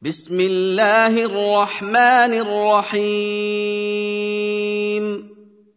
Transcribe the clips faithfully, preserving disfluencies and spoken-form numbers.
بسم الله الرحمن الرحيم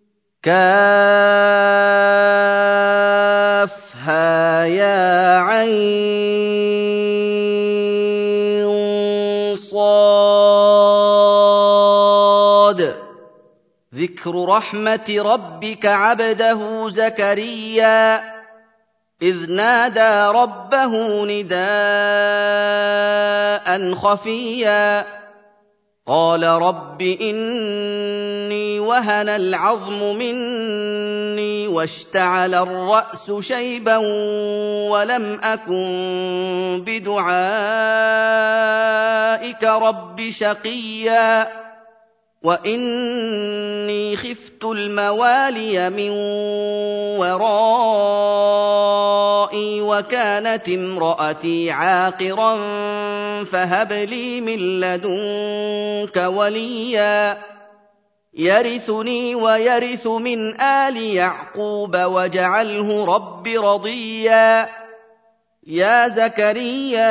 كافها يا عين صاد ذكر رحمة ربك عبده زكريا إذ نادى ربه نداء خفيا قال رب إني وهن العظم مني واشتعل الرأس شيبا ولم أكن بدعائك رب شقيا وإني خفت الموالي من ورائي وكانت امرأتي عاقرا فهب لي من لدنك وليا يرثني ويرث من آل يعقوب واجعله رب رضيا يا زكريا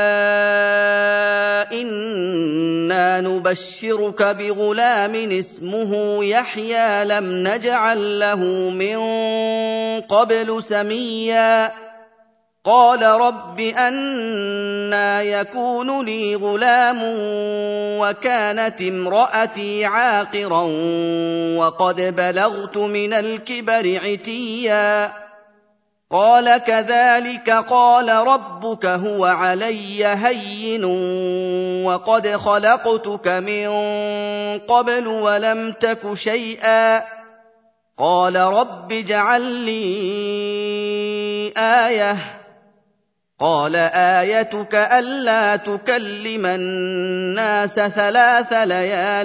إنا نبشرك بغلام اسمه يحيى لم نجعل له من قبل سميا قال رب أنى يكون لي غلام وكانت امرأتي عاقرا وقد بلغت من الكبر عتيا قال كذلك قال ربك هو علي هين وقد خلقتك من قبل ولم تك شيئا قال رب اجعل لي آية قال آيتك ألا تكلم الناس ثلاث ليال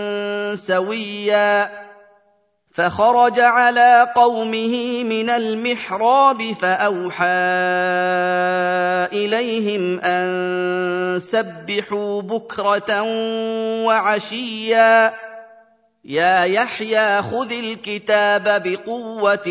سويا فخرج على قومه من المحراب فأوحى إليهم أن سبحوا بكرة وعشيا يا يحيى خذ الكتاب بقوة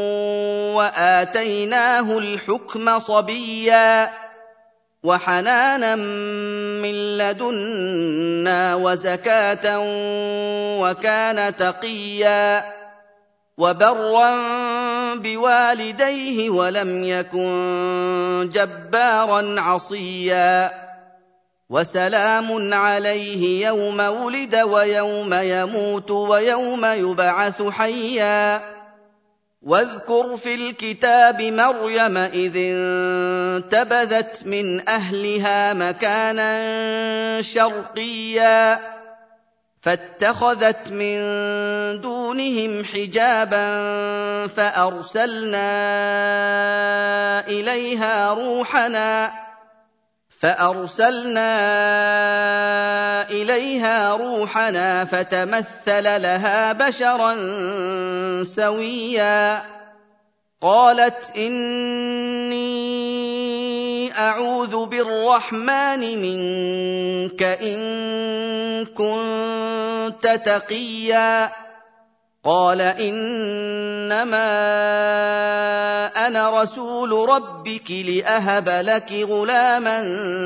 وآتيناه الحكم صبيا وحنانا من لدنا وزكاة وكان تقيا وبرا بوالديه ولم يكن جبارا عصيا وسلام عليه يوم ولد ويوم يموت ويوم يبعث حيا واذكر في الكتاب مريم إذ انتبذت من أهلها مكانا شرقيا فاتخذت من دونهم حجابا فأرسلنا إليها روحنا فأرسلنا إليها روحنا فتمثل لها بشرا سويا قالت إني أعوذ بالرحمن منك إن كنت تقيا قال إنما أنا رسول ربك لأهب لك غلاما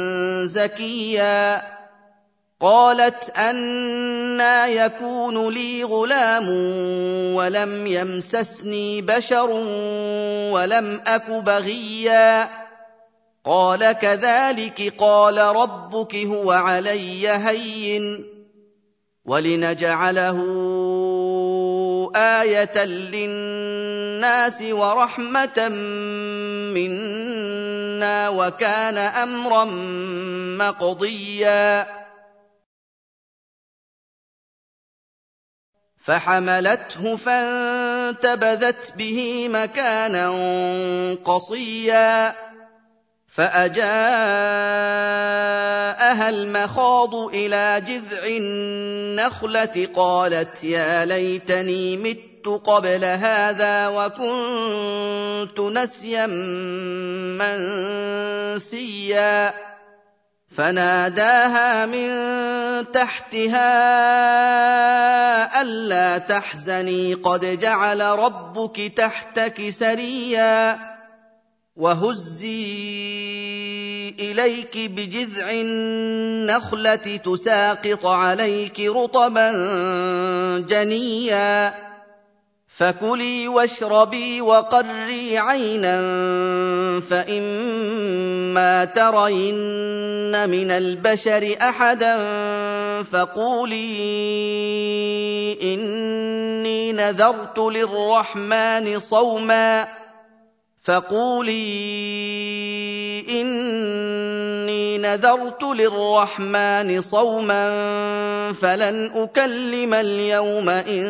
زكيا قالت أنى يكون لي غلام ولم يمسسني بشر ولم أك بغيا قال كذلك قال ربك هو علي هين ولنجعله آية للناس ورحمة منا وكان أمرا مقضيا فحملته فانتبذت به مكانا قصيا فأجاءها المخاض إلى جذع النخلة قالت يا ليتني مت قبل هذا وكنت نسيا منسيا فناداها من تحتها ألا تحزني قد جعل ربك تحتك سريا وهزي إليك بجذع النخلة تساقط عليك رطبا جنيا فكلي واشربي وقري عينا فإما ترين من البشر أحدا فقولي إني نذرت للرحمن صوما فقولي إني نذرت للرحمن صوما فلن أكلم اليوم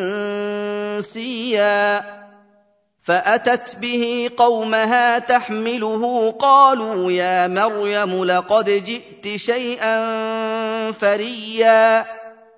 إنسيا فأتت به قومها تحمله قالوا يا مريم لقد جئت شيئا فريا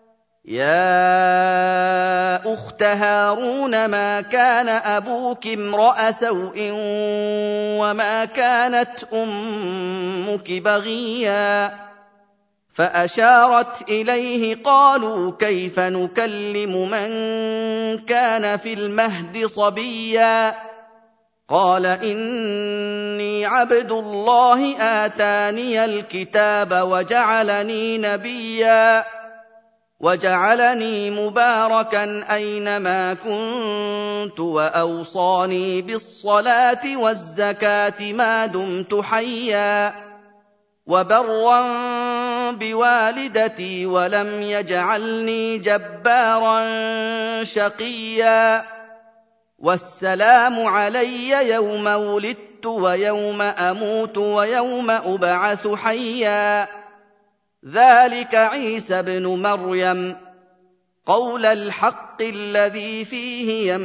يا أخت هارون ما كان أبوك امرأ سوء وما كانت أمك بغيا فأشارت إليه قالوا كيف نكلم من كان في المهد صبيا قال إني عبد الله آتاني الكتاب وجعلني نبيا وجعلني مباركا أينما كنت وأوصاني بالصلاة والزكاة ما دمت حيا وبرا بوالدتي ولم يجعلني جبارا شقيا والسلام علي يوم ولدت ويوم أموت ويوم أبعث حيا ذلك عيسى ابن مريم قول الحق الذي فيه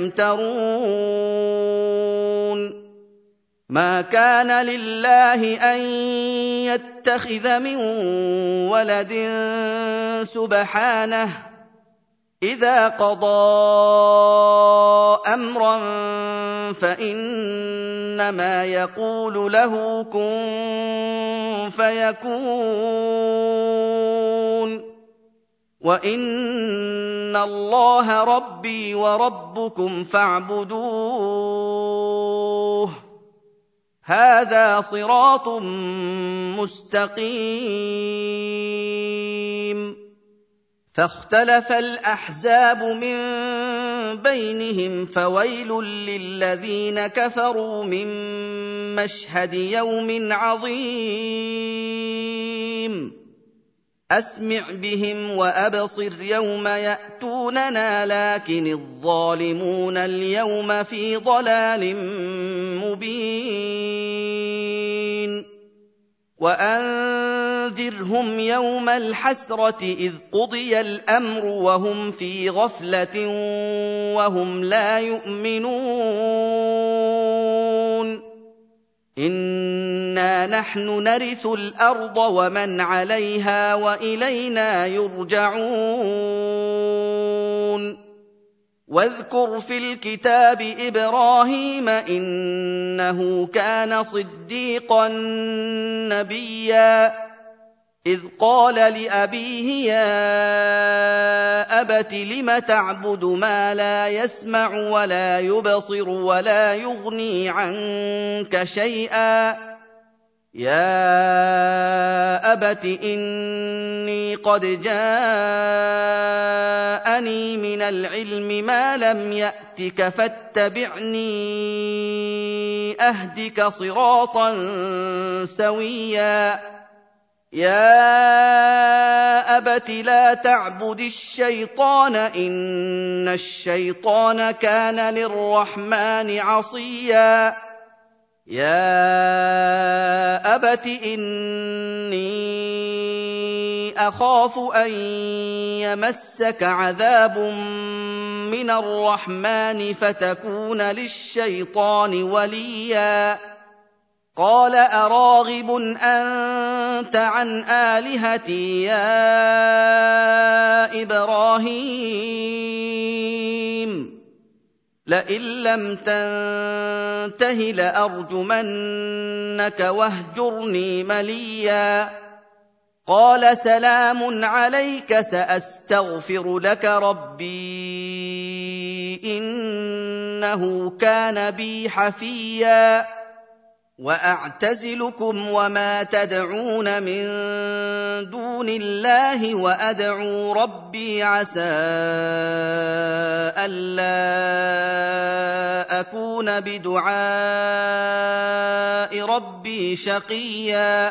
يمترون ما كان لله أن يتخذ من ولد سبحانه إذا قضى أمرا فإنما يقول له كن فيكون وإن الله ربي وربكم فاعبدوه هذا صراط مستقيم فاختلف الأحزاب من بينهم فويل للذين كفروا من مشهد يوم عظيم أسمع بهم وأبصر يوم يأتوننا لكن الظالمون اليوم في ضلال مبين وأنذرهم يوم الحسرة إذ قضي الأمر وهم في غفلة وهم لا يؤمنون إنا نحن نرث الأرض ومن عليها وإلينا يرجعون واذكر في الكتاب إبراهيم إنه كان صديقا نبيا إذ قال لأبيه يا أبت لم تعبد ما لا يسمع ولا يبصر ولا يغني عنك شيئا يا أبت إني قد جاءني من العلم ما لم يأتك فاتبعني أهدك صراطا سويا يا أبت لا تعبد الشيطان إن الشيطان كان للرحمن عصيا يا أبت إني أخاف أن يمسك عذاب من الرحمن فتكون للشيطان وليا قال أراغب أنت عن آلهتي يا إبراهيم لئن لم تنته لأرجمنك واهجرني مليا قال سلام عليك سأستغفر لك ربي إنه كان بي حفيا وأعتزلكم وما تدعون من دون الله وأدعو ربي عسى ألا أكون بدعاء ربي شقيا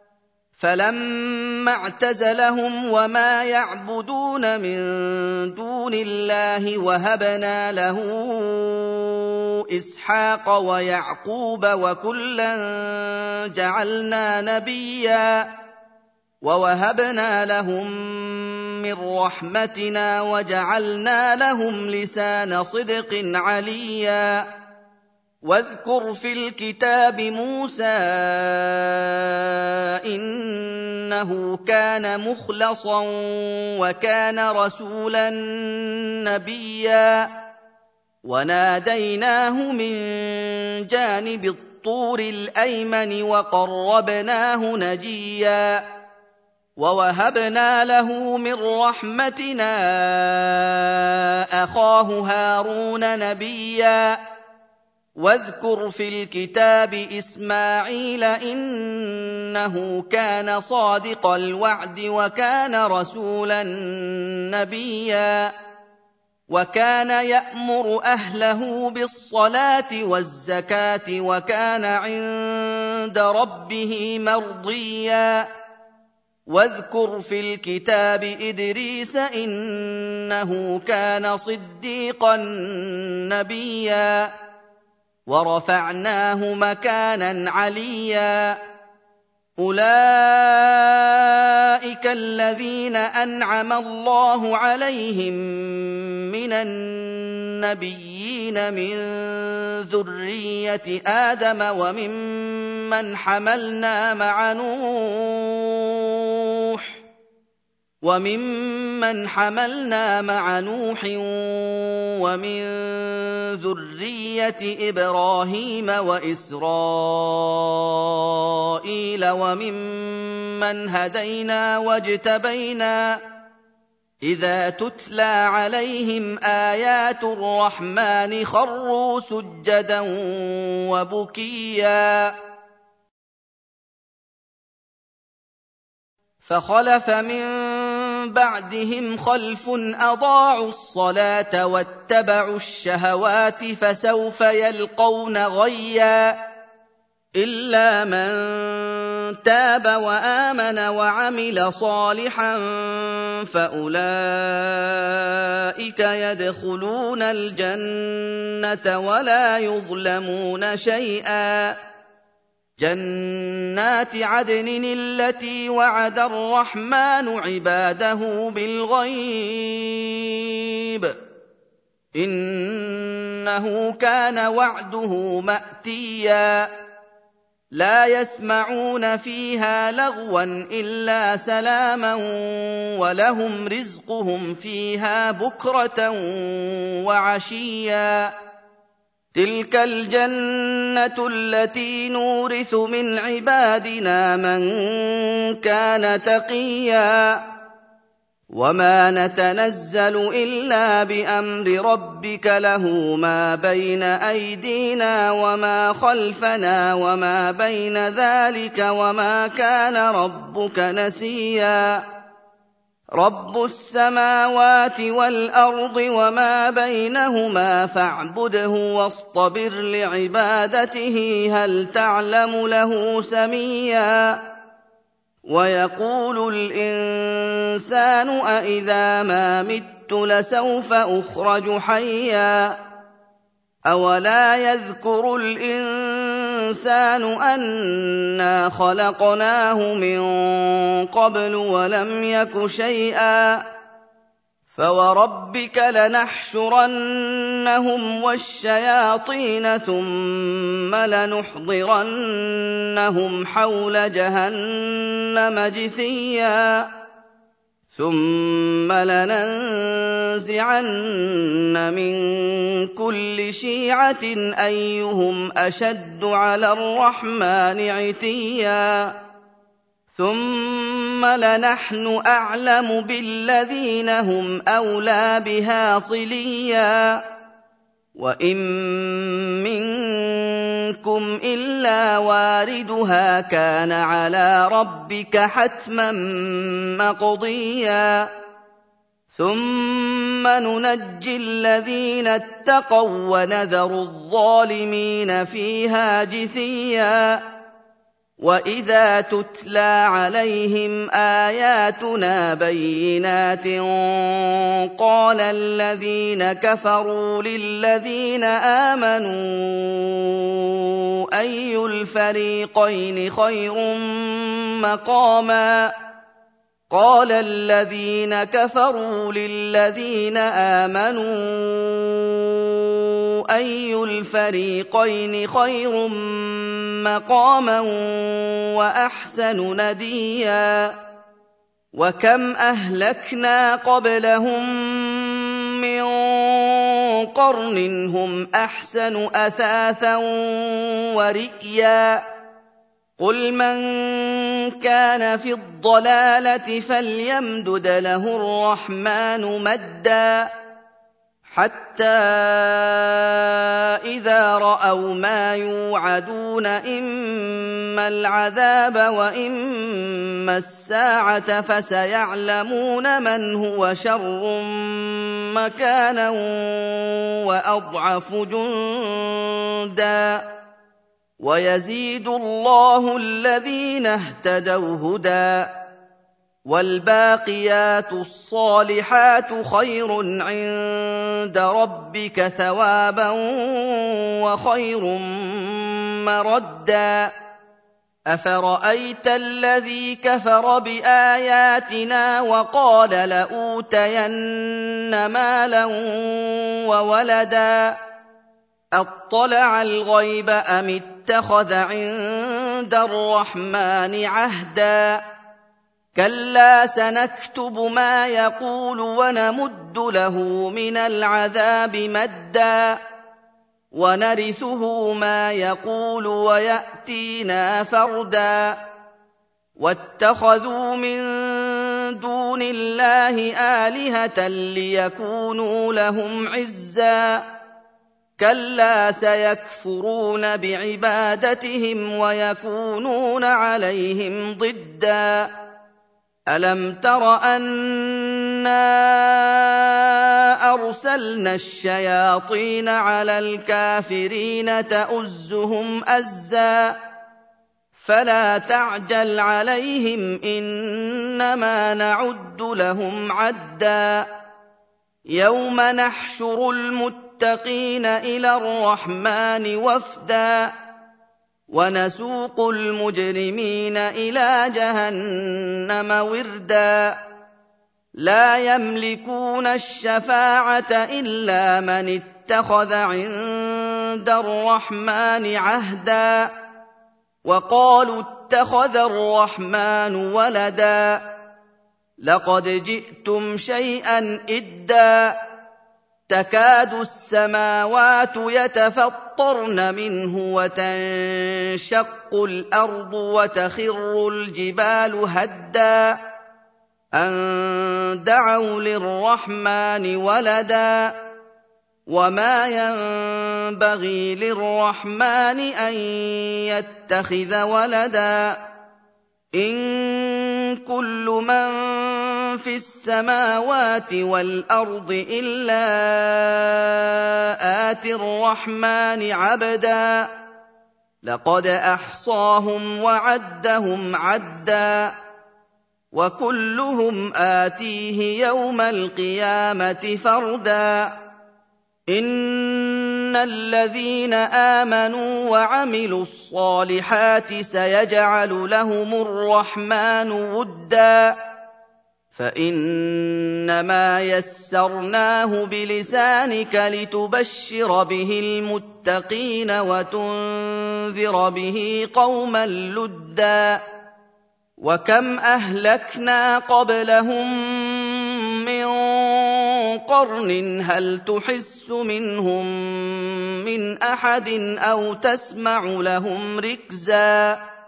فلما اعتزلهم وما يعبدون من دون الله وهبنا له إسحاق ويعقوب وكلا جعلنا نبيا ووهبنا لهم من رحمتنا وجعلنا لهم لسان صدق عليا واذكر في الكتاب موسى إنه كان مخلصا وكان رسولا نبيا وناديناه من جانب الطور الأيمن وقربناه نجيا ووهبنا له من رحمتنا أخاه هارون نبيا واذكر في الكتاب إسماعيل إنه كان صادق الوعد وكان رسولا نبيا وكان يأمر أهله بالصلاة والزكاة وكان عند ربه مرضيا واذكر في الكتاب إدريس إنه كان صديقا نبيا ورفعناه مكانا عليا أولئك الذين أنعم الله عليهم من النبيين من ذرية آدم وممن حملنا مع نوح وممن حملنا مع نوح ومن ذرية إبراهيم وإسرائيل وممن هدينا واجتبينا إذا تتلى عليهم آيات الرحمن خروا سجدا وبكيا فخلف من بعدهم خلف أضاعوا الصلاة واتبعوا الشهوات فسوف يلقون غيا إلا من تاب وآمن وعمل صالحا فأولئك يدخلون الجنة ولا يظلمون شيئا جنات عدن التي وعد الرحمن عباده بالغيب إنه كان وعده مأتيا لا يسمعون فيها لغوا إلا سلاما ولهم رزقهم فيها بكرة وعشيا تلك الجنة التي نورث من عبادنا من كان تقيا وما نتنزل إلا بأمر ربك له ما بين أيدينا وما خلفنا وما بين ذلك وما كان ربك نسيا رب السماوات والأرض وما بينهما فاعبده واصطبر لعبادته هل تعلم له سميا ويقول الإنسان أإذا ما مت لسوف أخرج حيا أولا يذكر الإنسان أنا خلقناه من قبل ولم يك شيئا فوربك لنحشرنهم والشياطين ثم لنحضرنهم حول جهنم جثيا ثم لننزعن من كل شيعة أيهم أشد على الرحمن عتيا ثم لنحن أعلم بالذين هم أولى بها صليا وَإِن مِّنكُمْ إِلَّا وَارِدُهَا كَانَ عَلَىٰ رَبِّكَ حَتْمًا مَّقْضِيًّا ثُمَّ نُنَجِّي الَّذِينَ اتَّقَوا وَّنَذَرُ الظَّالِمِينَ فِيهَا جِثِيًّا وَإِذَا تُتْلَىٰ عَلَيْهِمْ آيَاتُنَا بَيِّنَاتٍ قَالَ الَّذِينَ كَفَرُوا لِلَّذِينَ آمَنُوا أَيُّ الْفَرِيقَيْنِ خَيْرٌ مَّقَامًا قَالَ الَّذِينَ كَفَرُوا لِلَّذِينَ آمَنُوا أَيُّ الْفَرِيقَيْنِ خَيْرٌ مَّقَامًا وَأَحْسَنُ نَدِيًّا وَكَمْ أَهْلَكْنَا قَبْلَهُم مِّن قَرْنٍ هُمْ أَحْسَنُ أَثَاثًا وَرِئْيًا قُلْ مَن كَانَ فِي الضَّلَالَةِ فَلْيَمْدُدْ لَهُ الرَّحْمَٰنُ مَدًّا حَتَّىٰ إِذَا رَأَوْا مَا يُوعَدُونَ إِمَّا الْعَذَابَ وَإِمَّا السَّاعَةَ فَسَيَعْلَمُونَ مَنْ هُوَ شَرٌّ مَّكَانًا وَأَضْعَفُ جُندًا وَيَزِيدُ اللَّهُ الَّذِينَ اهْتَدَوْا هُدًى وَالْبَاقِيَاتُ الصَّالِحَاتُ خَيْرٌ عِندَ رَبِّكَ ثَوَابًا وَخَيْرٌ مَّرَدًّا أَفَرَأَيْتَ الَّذِي كَفَرَ بِآيَاتِنَا وَقَالَ لَأُوتَيَنَّ مَالًا وَوَلَدًا أَطَّلَعَ الْغَيْبَ أَمِ اتَّخَذَ عِندَ الرَّحْمَٰنِ عَهْدًا كَلَّا سَنَكْتُبُ مَا يَقُولُ وَنَمُدُّ لَهُ مِنَ الْعَذَابِ مَدًّا وَنَرِثُهُ مَا يَقُولُ وَيَأْتِينَا فَرْدًا وَاتَّخَذُوا مِن دُونِ اللَّهِ آلِهَةً لِّيَكُونُوا لَهُمْ عِزًّا كَلَّا سَيَكْفُرُونَ بِعِبَادَتِهِمْ وَيَكُونُونَ عَلَيْهِمْ ضِدًّا أَلَمْ تَرَ أَنَّا أَرْسَلْنَا الشَّيَاطِينَ عَلَى الْكَافِرِينَ تَؤُزُّهُمْ أَزًّا فَلَا تَعْجَلْ عَلَيْهِمْ إِنَّمَا نَعُدُّ لَهُمْ عَدًّا يَوْمَ نَحْشُرُ الْمُتَّقِينَ إِلَى الرَّحْمَٰنِ وَفْدًا وَنَسُوقُ الْمُجْرِمِينَ إِلَىٰ جَهَنَّمَ وِرْدًا لَّا يَمْلِكُونَ الشَّفَاعَةَ إِلَّا مَنِ اتَّخَذَ عِندَ الرَّحْمَٰنِ عَهْدًا وَقَالُوا اتَّخَذَ الرَّحْمَٰنُ وَلَدًا لَّقَدْ جِئْتُمْ شَيْئًا إِدًّا تَكَادُ السَّمَاوَاتُ يَتَفَطَّرْنَ مِنْهُ وَتَنشَقُّ الْأَرْضُ وَتَخِرُّ الْجِبَالُ هَدًّا أَن دَعَوْا لِلرَّحْمَٰنِ وَلَدًا وَمَا يَنبَغِي لِلرَّحْمَٰنِ أَن يَتَّخِذَ وَلَدًا إِن كُلُّ مَن فِي السَّمَاوَاتِ وَالْأَرْضِ إِلَّا آتِي الرَّحْمَٰنِ عَبْدًا لَّقَدْ أَحْصَاهُمْ وَعَدَّهُمْ عَدًّا وَكُلُّهُمْ آتِيهِ يَوْمَ الْقِيَامَةِ فَرْدًا إِنَّ الَّذِينَ آمَنُوا وَعَمِلُوا الصَّالِحَاتِ سَيَجْعَلُ لَهُمُ الرَّحْمَٰنُ وُدًّا فَإِنَّمَا يَسَّرْنَاهُ بِلِسَانِكَ لِتُبَشِّرَ بِهِ الْمُتَّقِينَ وَتُنذِرَ بِهِ قَوْمًا لُّدًّا وَكَمْ أَهْلَكْنَا قَبْلَهُم مِّن قَرْنٍ هَلْ تُحِسُّ مِنْهُم مِّنْ أَحَدٍ أَوْ تَسْمَعُ لَهُمْ رِكْزًا